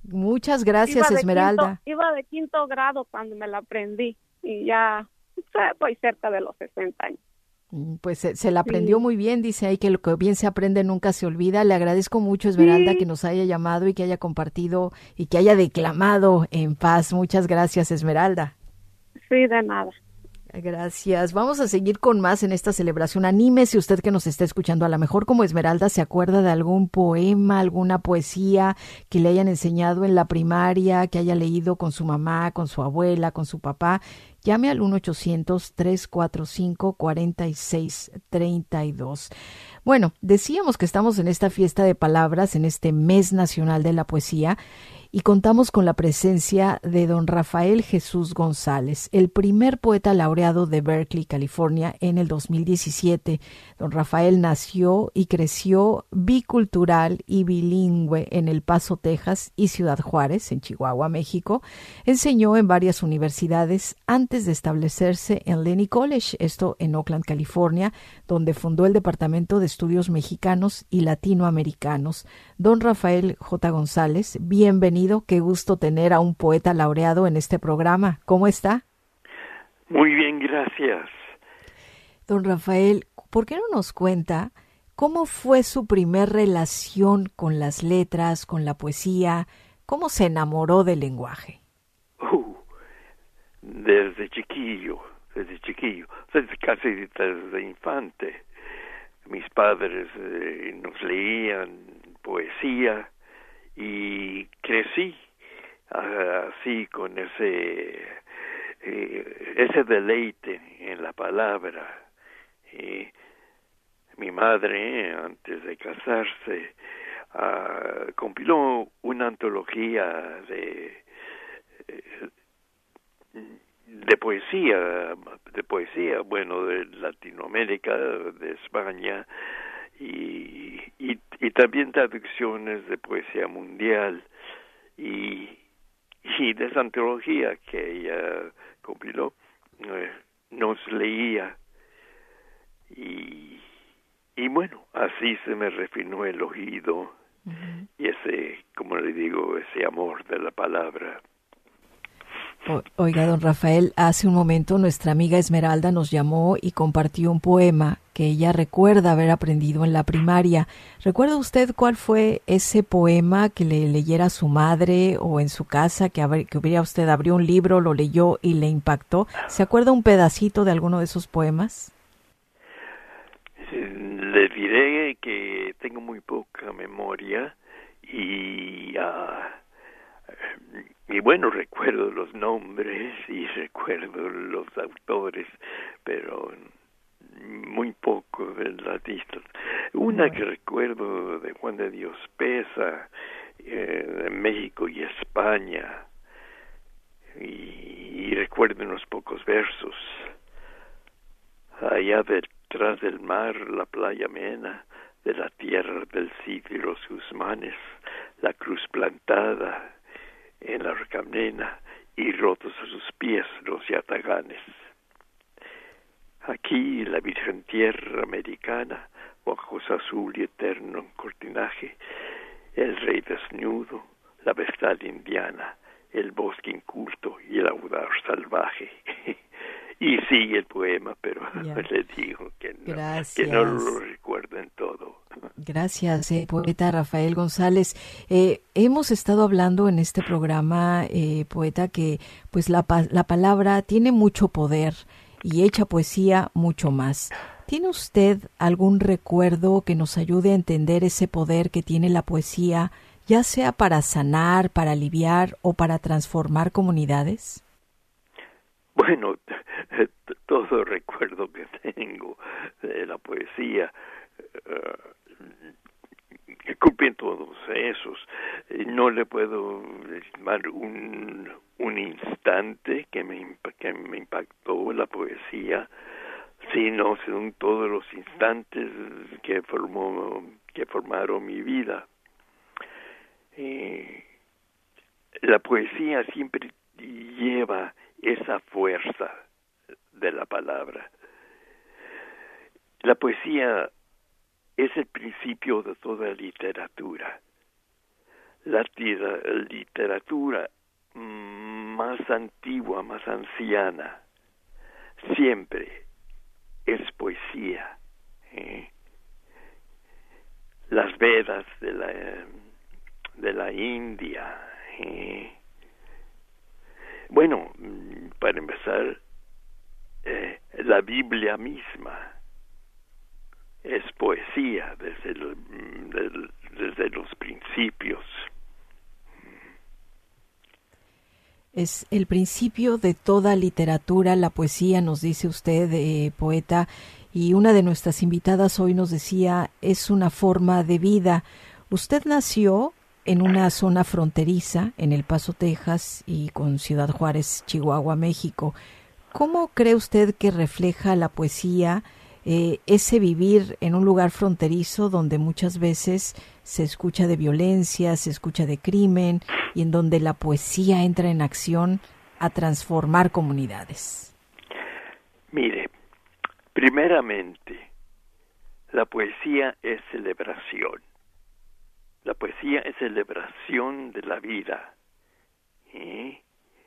S2: Muchas gracias,
S8: iba
S2: Esmeralda.
S8: Quinto, iba de quinto grado cuando me la aprendí y ya estoy cerca de los sesenta años.
S2: Pues se, se la aprendió
S8: Sí.
S2: muy bien, dice ahí que lo que bien se aprende nunca se olvida. Le agradezco mucho, Esmeralda,
S8: Sí.
S2: que nos haya llamado y que haya compartido y que haya declamado en paz. Muchas gracias, Esmeralda.
S8: Sí, de nada.
S2: Gracias. Vamos a seguir con más en esta celebración. Anímese usted que nos está escuchando. A lo mejor como Esmeralda se acuerda de algún poema, alguna poesía que le hayan enseñado en la primaria, que haya leído con su mamá, con su abuela, con su papá. Llame al uno ochocientos, tres cuatro cinco, cuatro seis tres dos. Bueno, decíamos que estamos en esta fiesta de palabras, en este mes nacional de la poesía, y contamos con la presencia de don Rafael Jesús González, el primer poeta laureado de Berkeley, California, en el dos mil diecisiete. Don Rafael nació y creció bicultural y bilingüe en El Paso, Texas, y Ciudad Juárez, en Chihuahua, México. Enseñó en varias universidades antes de establecerse en Lenny College, esto en Oakland, California, donde fundó el Departamento de Estudios Mexicanos y Latinoamericanos. Don Rafael J. González, bienvenido. Qué gusto tener a un poeta laureado en este programa. ¿Cómo está?
S9: Muy bien, gracias.
S2: Don Rafael, ¿por qué no nos cuenta cómo fue su primer relación con las letras, con la poesía? ¿Cómo se enamoró del lenguaje?
S9: Uh, desde chiquillo, desde chiquillo, desde casi desde infante. Mis padres eh, nos leían poesía y crecí uh, así con ese eh, ese deleite en la palabra. Y mi madre, antes de casarse, uh, compiló una antología de de poesía, de poesía, bueno, de Latinoamérica, de España, y, y, y también traducciones de poesía mundial, y, y de esa antología que ella compiló, eh, nos leía, y, y bueno, así se me refinó el oído, uh-huh. y ese, como le digo, ese amor de la palabra.
S2: Oiga, don Rafael, hace un momento nuestra amiga Esmeralda nos llamó y compartió un poema que ella recuerda haber aprendido en la primaria. ¿Recuerda usted cuál fue ese poema que le leyera a su madre o en su casa, que, hab- que hubiera usted abrió un libro, lo leyó y le impactó? ¿Se acuerda un pedacito de alguno de esos poemas?
S9: Le diré que tengo muy poca memoria y... Uh, Y bueno, recuerdo los nombres y recuerdo los autores, pero muy poco de la lista. Una que recuerdo de Juan de Dios Pesa, eh, de México y España, y, y recuerdo unos pocos versos. Allá detrás del mar, la playa amena, de la tierra del Cid y los Guzmanes, la cruz plantada en la recamnena y rotos a sus pies los yataganes. Aquí la virgen tierra americana, ojos azul y eterno cortinaje, el rey desnudo, la vestal indiana, el bosque inculto y el audaz salvaje. Y sigue el poema, pero yeah. le digo que no, que no lo recuerdo en todo.
S2: Gracias, eh, poeta Rafael González. Eh, hemos estado hablando en este programa, eh, poeta, que pues la, la palabra tiene mucho poder y hecha poesía mucho más. ¿Tiene usted algún recuerdo que nos ayude a entender ese poder que tiene la poesía, ya sea para sanar, para aliviar o para transformar comunidades?
S9: Bueno, todo recuerdo que tengo de la poesía uh, cumplen todos esos. No le puedo llamar un un instante que me que me impactó la poesía, sino son todos los instantes que formó que formaron mi vida. Eh, la poesía siempre lleva esa fuerza de la palabra. La poesía es el principio de toda literatura. la tira, literatura más antigua, más anciana, siempre es poesía. ¿eh? Las Vedas de la, de la India. ¿eh? Bueno, para empezar, eh, la Biblia misma es poesía desde, el, del, desde los principios.
S2: Es el principio de toda literatura, la poesía, nos dice usted, eh, poeta, y una de nuestras invitadas hoy nos decía, es una forma de vida. Usted nació en una zona fronteriza, en El Paso, Texas, y con Ciudad Juárez, Chihuahua, México. ¿Cómo cree usted que refleja la poesía eh, ese vivir en un lugar fronterizo donde muchas veces se escucha de violencia, se escucha de crimen, y en donde la poesía entra en acción a transformar comunidades?
S9: Mire, primeramente, la poesía es celebración. La poesía es celebración de la vida. ¿eh?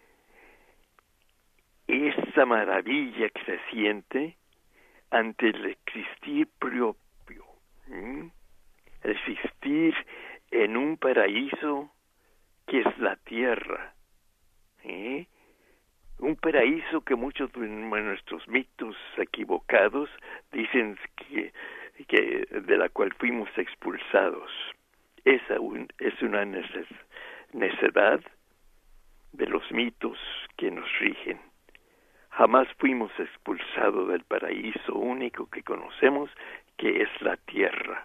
S9: Esa maravilla que se siente ante el existir propio. ¿eh? El existir en un paraíso que es la tierra. ¿eh? Un paraíso que muchos de nuestros mitos equivocados dicen que, que de la cual fuimos expulsados. Esa un, es una necedad de los mitos que nos rigen. Jamás fuimos expulsados del paraíso único que conocemos, que es la tierra.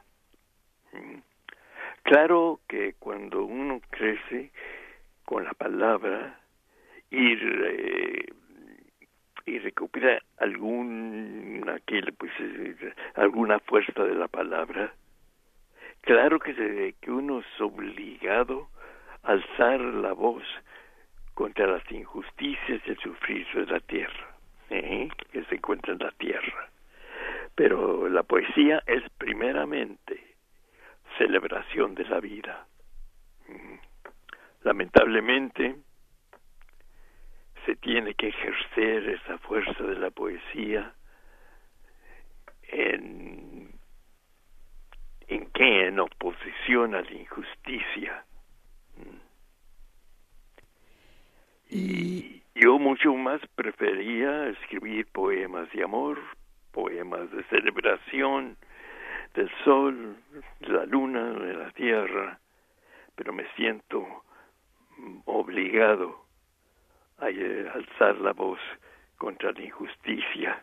S9: Claro que cuando uno crece con la palabra y, eh, y recupera alguna, pues, alguna fuerza de la palabra, claro que, se, que uno es obligado a alzar la voz contra las injusticias y el sufrir de la tierra, ¿eh? que se encuentra en la tierra. Pero la poesía es primeramente celebración de la vida. Lamentablemente, se tiene que ejercer esa fuerza de la poesía en, en qué, en oposición a la injusticia. Y yo mucho más prefería escribir poemas de amor, poemas de celebración del sol, de la luna, de la tierra, pero me siento obligado a alzar la voz contra la injusticia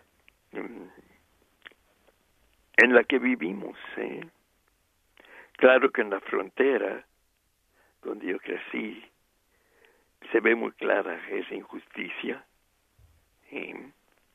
S9: en la que vivimos. ¿eh? Claro que en la frontera donde yo crecí se ve muy clara esa injusticia, ¿eh?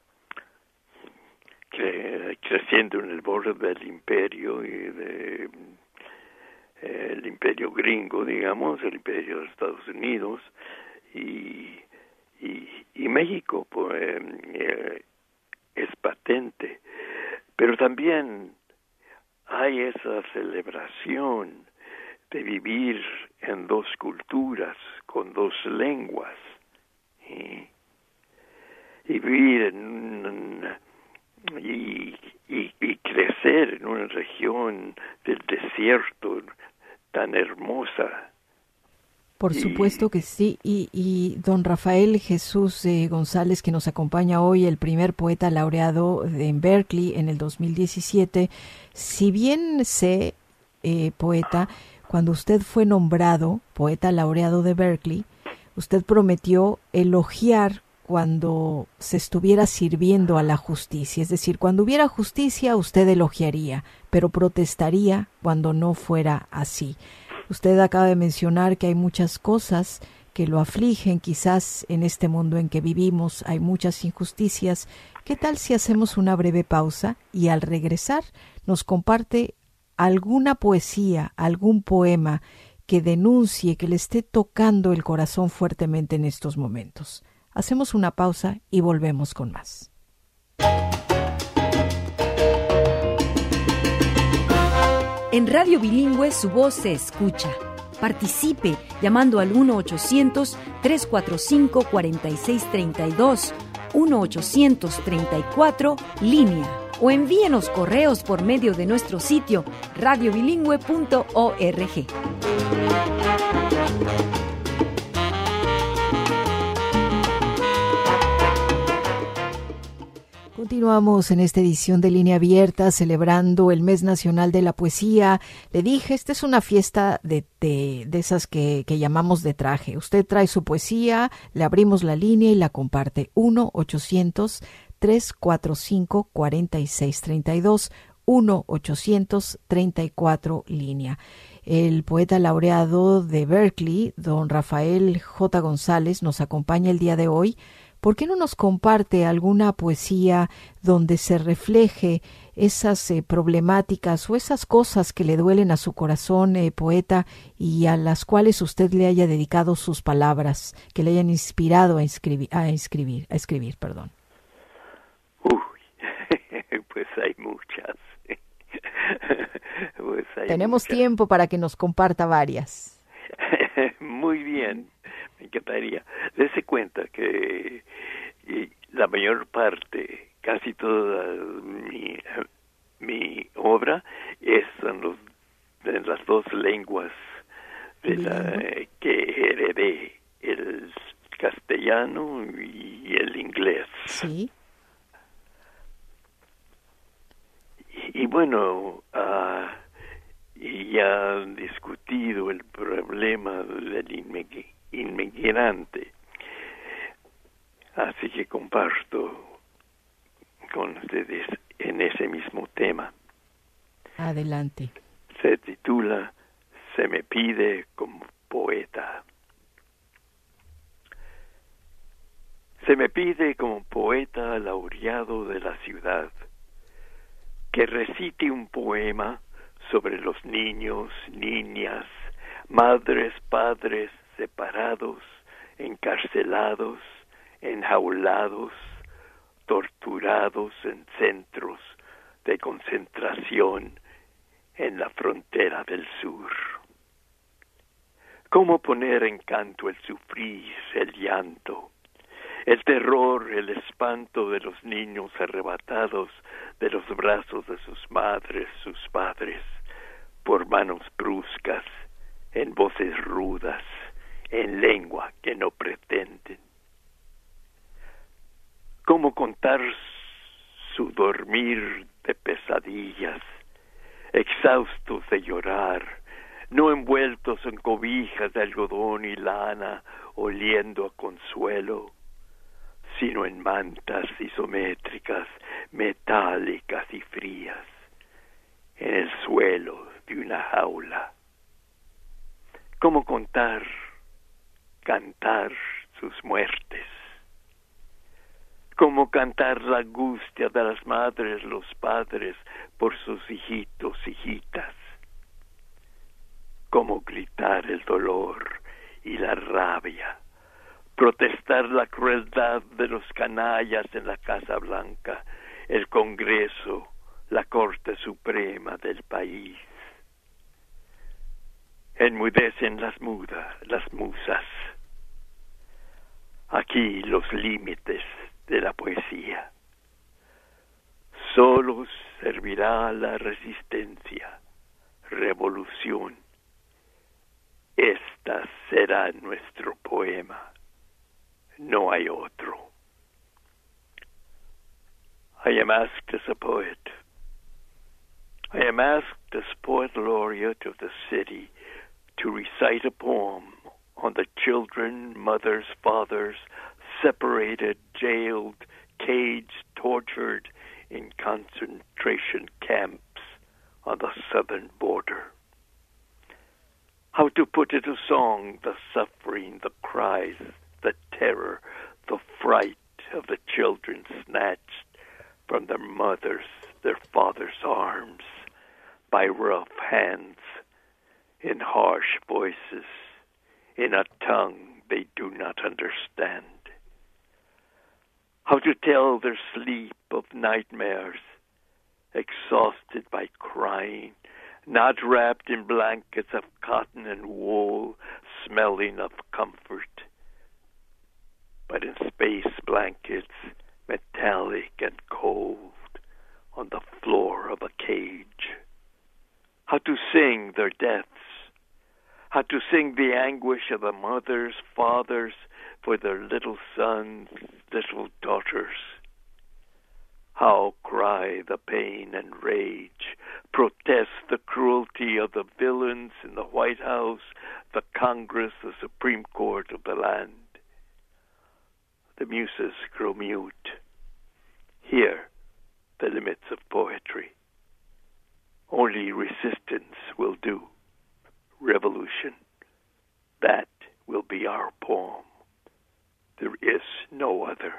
S9: Cre- creciendo en el borde del imperio y de eh, el imperio gringo, digamos, el imperio de Estados Unidos y y, y México, pues, eh, es patente, pero también hay esa celebración de vivir en dos culturas, con dos lenguas, ¿eh? y vivir en y, y, y crecer en una región del desierto tan hermosa.
S2: Por supuesto que sí, y, y don Rafael Jesús eh, González, que nos acompaña hoy, el primer poeta laureado de, en Berkeley en el dos mil diecisiete, si bien sé, eh, poeta, cuando usted fue nombrado poeta laureado de Berkeley, usted prometió elogiar cuando se estuviera sirviendo a la justicia, es decir, cuando hubiera justicia usted elogiaría, pero protestaría cuando no fuera así. Usted acaba de mencionar que hay muchas cosas que lo afligen, quizás en este mundo en que vivimos hay muchas injusticias. ¿Qué tal si hacemos una breve pausa y al regresar nos comparte alguna poesía, algún poema que denuncie, que le esté tocando el corazón fuertemente en estos momentos? Hacemos una pausa y volvemos con más.
S1: En Radio Bilingüe su voz se escucha. Participe llamando al uno ochocientos, tres cuatro cinco, cuatro seis tres dos, uno ochocientos treinta y cuatro, línea, o envíenos correos por medio de nuestro sitio radio bilingüe punto org.
S2: Continuamos en esta edición de Línea Abierta celebrando el Mes Nacional de la Poesía. Le dije, esta es una fiesta de, de, de esas que, que llamamos de traje. Usted trae su poesía, le abrimos la línea y la comparte. uno ochocientos, tres cuatro cinco, cuatro seis tres dos, uno ochocientos treinta y cuatro, línea. El poeta laureado de Berkeley, don Rafael J. González, nos acompaña el día de hoy. ¿Por qué no nos comparte alguna poesía donde se refleje esas eh, problemáticas o esas cosas que le duelen a su corazón, eh, poeta, y a las cuales usted le haya dedicado sus palabras, que le hayan inspirado a escribir, a escribir, a escribir, perdón?
S9: Uy, pues hay muchas. Pues hay
S2: Tenemos
S9: muchas.
S2: tiempo para que nos comparta varias.
S9: Muy bien. Me encantaría. Dese cuenta que y la mayor parte, casi toda mi, mi obra es en, los, en las dos lenguas de la, que heredé, el castellano y el inglés.
S2: Sí.
S9: Y, y bueno, uh, y ya han discutido el problema del inmigrante. inmigrante. Así que comparto con ustedes en ese mismo tema.
S2: Adelante.
S9: Se titula Se me pide como poeta. Se me pide como poeta laureado de la ciudad que recite un poema sobre los niños, niñas, madres, padres, separados, encarcelados, enjaulados, torturados en centros de concentración en la frontera del sur. ¿Cómo poner en canto el sufrir, el llanto, el terror, el espanto de los niños arrebatados de los brazos de sus madres, sus padres, por manos bruscas, en voces rudas, en lengua que no pretenden? ¿Cómo contar su dormir de pesadillas, exhaustos de llorar, no envueltos en cobijas de algodón y lana, oliendo a consuelo, sino en mantas isométricas, metálicas y frías, en el suelo de una jaula? ¿Cómo contar, cantar sus muertes? ¿Cómo cantar la angustia de las madres, los padres, por sus hijitos, hijitas? ¿Cómo gritar el dolor y la rabia? Protestar la crueldad de los canallas en la Casa Blanca, el Congreso, la Corte Suprema del país. Enmudecen las mudas, las musas. Aquí los límites de la poesía. Solo servirá la resistencia, revolución. Esta será nuestro poema. No hay otro. I am asked as a poet. I am asked as poet laureate of the city to recite a poem on the children, mothers, fathers, separated, jailed, caged, tortured in concentration camps on the southern border. How to put into song the suffering, the cries, the terror, the fright of the children snatched from their mothers, their fathers' arms, by rough hands, in harsh voices, in a tongue they do not understand. How to tell their sleep of nightmares, exhausted by crying not wrapped in blankets of cotton and wool, smelling of comfort, but in space blankets, metallic and cold, on the floor of a cage. How to sing their deaths, how to sing the anguish of the mothers, fathers, for their little sons, little daughters. How cry the pain and rage, protest the cruelty of the villains in the White House, the Congress, the Supreme Court of the land. The muses grow mute. Here, the limits of poetry. Only resistance will do. Revolution. That will be our poem. There is no other.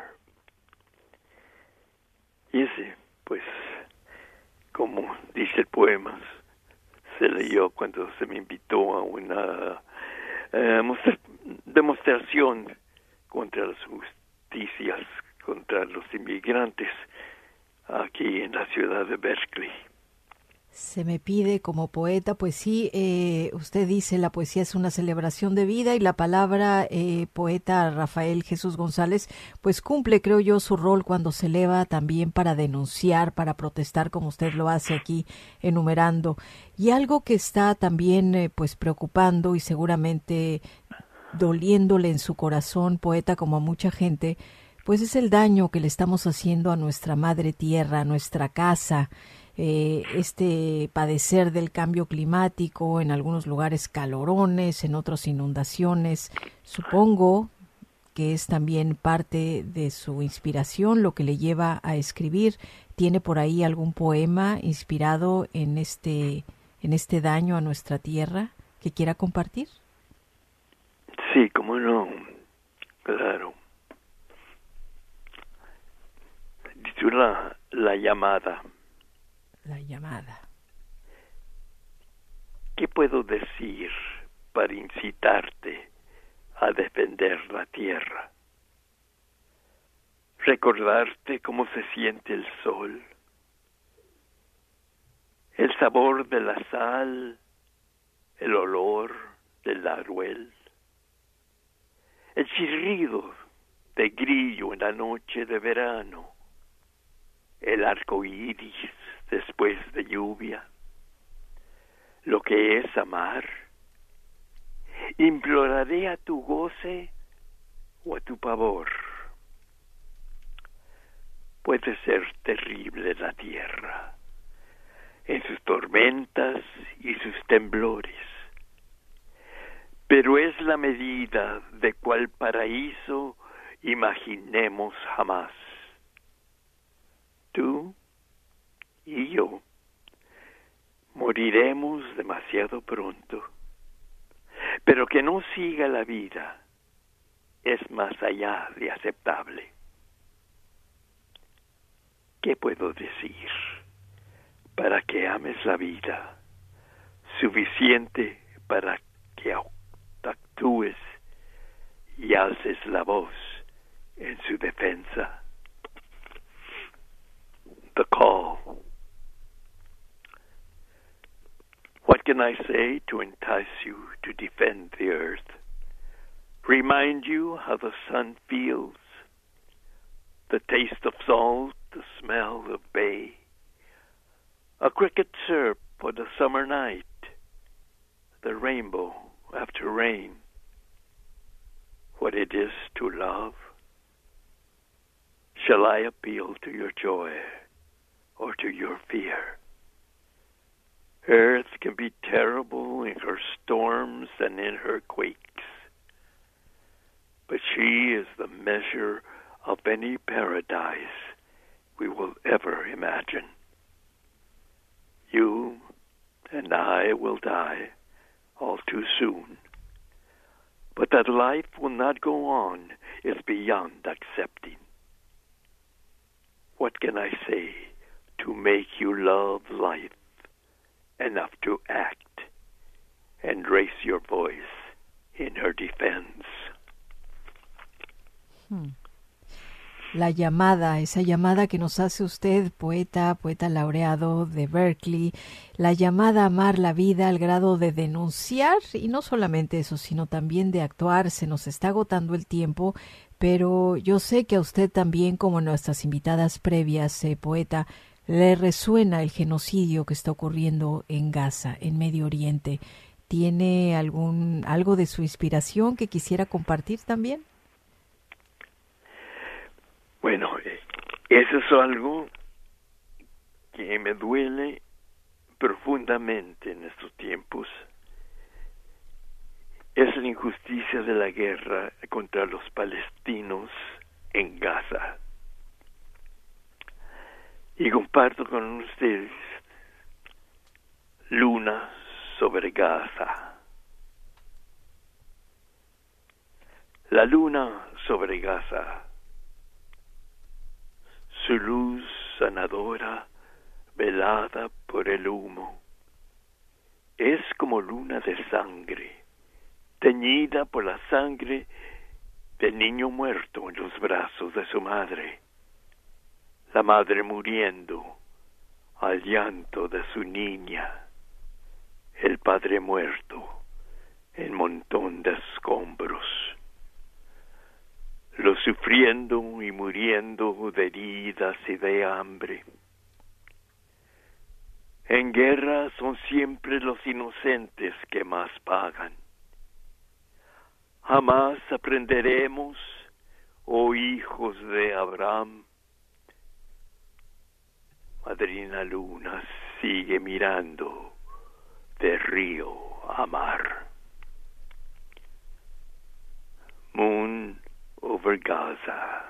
S9: Y ese, pues, como dice el poema, se leyó cuando se me invitó a una eh, mostra- demostración contra las justicias, contra los inmigrantes, aquí en la ciudad de Berkeley.
S2: Se me pide como poeta, pues sí, eh, usted dice la poesía es una celebración de vida y la palabra eh, poeta Rafael Jesús González pues cumple, creo yo, su rol cuando se eleva también para denunciar, para protestar, como usted lo hace aquí enumerando. Y algo que está también eh, pues preocupando y seguramente doliéndole en su corazón, poeta, como a mucha gente, pues es el daño que le estamos haciendo a nuestra madre tierra, a nuestra casa. Eh, este padecer del cambio climático, en algunos lugares calorones, en otros inundaciones. Supongo que es también parte de su inspiración lo que le lleva a escribir. ¿Tiene por ahí algún poema inspirado en este, en este daño a nuestra tierra que quiera compartir?
S9: Sí, cómo no, claro. Titula La llamada.
S2: La llamada.
S9: ¿Qué puedo decir para incitarte a defender la tierra? Recordarte cómo se siente el sol, el sabor de la sal, el olor del laurel, el chirrido de grillo en la noche de verano, el arco iris después de lluvia, lo que es amar. Imploraré a tu goce o a tu pavor. Puede ser terrible la tierra, en sus tormentas y sus temblores, pero es la medida de cuál paraíso imaginemos jamás. Tú y yo moriremos demasiado pronto, pero que no siga la vida es más allá de aceptable. ¿Qué puedo decir para que ames la vida suficiente para que actúes y alces la voz en su defensa? The call. What can I say to entice you to defend the earth? Remind you how the sun feels, the taste of salt, the smell of bay, a cricket chirp on a summer night, the rainbow after rain, what it is to love? Shall I appeal to your joy or to your fear? Earth can be terrible in her storms and in her quakes, but she is the measure of any paradise we will ever imagine. You and I will die all too soon, but that life will not go on is beyond accepting. What can I say to make you love life enough to act and raise your voice in her defense?
S2: Hmm. la llamada, esa llamada que nos hace usted, poeta, poeta laureado de Berkeley, la llamada a amar la vida al grado de denunciar, y no solamente eso, sino también de actuar. Se nos está agotando el tiempo, pero yo sé que a usted también, como nuestras invitadas previas, eh, poeta, le resuena el genocidio que está ocurriendo en Gaza, en Medio Oriente. ¿Tiene algún algo de su inspiración que quisiera compartir también?
S9: Bueno, eso es algo que me duele profundamente en estos tiempos. Es la injusticia de la guerra contra los palestinos en Gaza. Y comparto con ustedes Luna sobre Gaza. La luna sobre Gaza, su luz sanadora, velada por el humo, es como luna de sangre, teñida por la sangre del niño muerto en los brazos de su madre, la madre muriendo al llanto de su niña, el padre muerto en montón de escombros, los sufriendo y muriendo de heridas y de hambre. En guerra son siempre los inocentes que más pagan. Jamás aprenderemos, oh hijos de Abraham. Madrina Luna sigue mirando de río a mar. Moon over Gaza.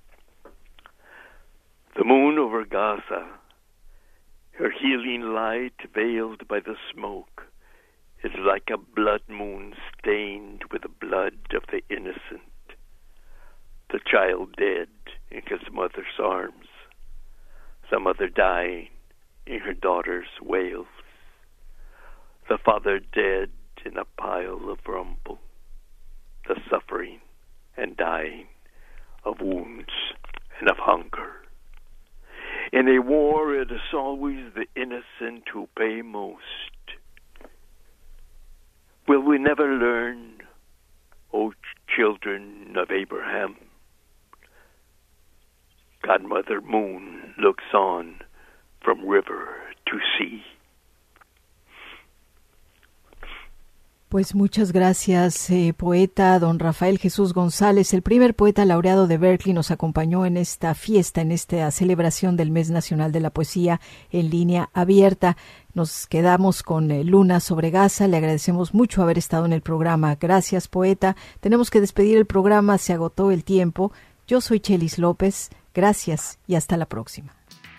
S9: The moon over Gaza, her healing light veiled by the smoke, is like a blood moon stained with the blood of the innocent, the child dead in his mother's arms, the mother dying in her daughter's wails, the father dead in a pile of rumble, the suffering and dying of wounds and of hunger. In a war, it is always the innocent who pay most. Will we never learn, O children of Abraham? Godmother Moon looks on from river to sea.
S2: Pues muchas gracias, eh, poeta don Rafael Jesús González, el primer poeta laureado de Berkeley, nos acompañó en esta fiesta, en esta celebración del Mes Nacional de la Poesía en Línea Abierta. Nos quedamos con eh, Luna sobre Gaza. Le agradecemos mucho haber estado en el programa. Gracias, poeta. Tenemos que despedir el programa, se agotó el tiempo. Yo soy Chelis López. Gracias y hasta la próxima.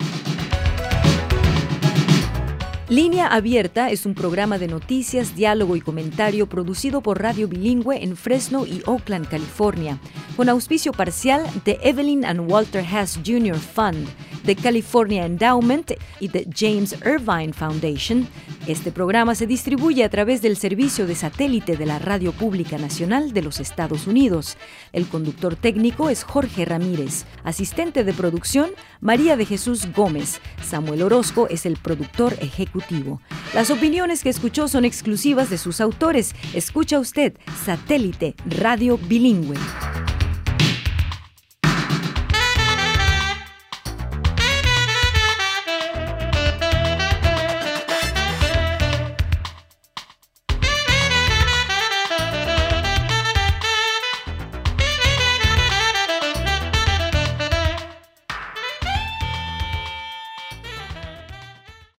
S1: Línea Abierta es un programa de noticias, diálogo y comentario producido por Radio Bilingüe en Fresno y Oakland, California, con auspicio parcial de Evelyn and Walter Haas junior Fund, de California Endowment y de James Irvine Foundation. Este programa se distribuye a través del servicio de satélite de la Radio Pública Nacional de los Estados Unidos. El conductor técnico es Jorge Ramírez, asistente de producción María de Jesús Gómez. Samuel Orozco es el productor ejecutivo. Las opiniones que escuchó son exclusivas de sus autores. Escucha usted Satélite Radio Bilingüe.